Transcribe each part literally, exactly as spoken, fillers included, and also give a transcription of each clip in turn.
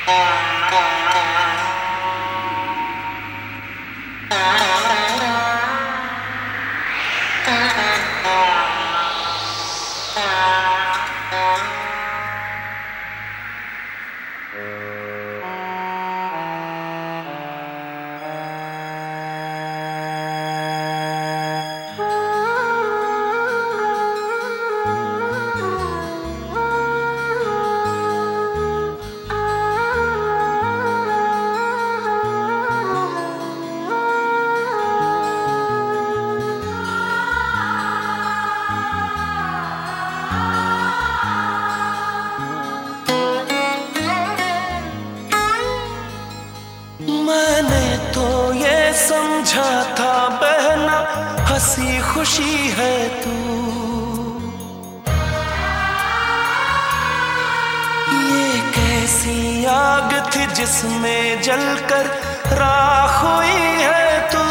मैंने तो ये समझा था बहना हंसी खुशी है तू, ये कैसी आग थी जिसमें जलकर राख हुई है तू।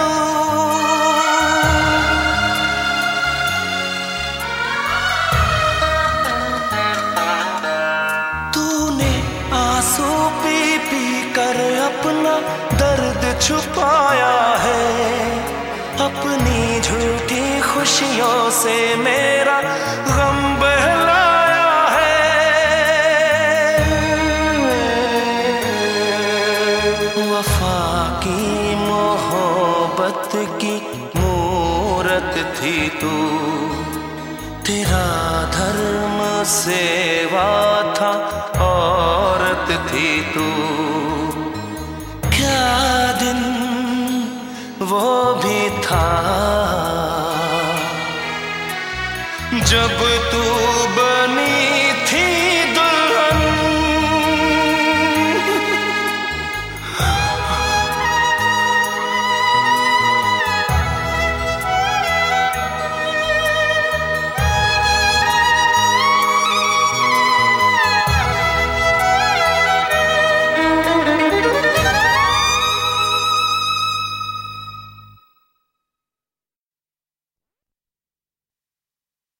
तूने आंसू पी पी कर अपना दर्द छुपाया है, अपनी झूठी खुशियों से मेरा गम बहलाया है। वफा की मोहब्बत की मूरत थी तू, तेरा धर्म सेवा था औरत थी तू। क्या दिन वो भी था जब तू बनी थी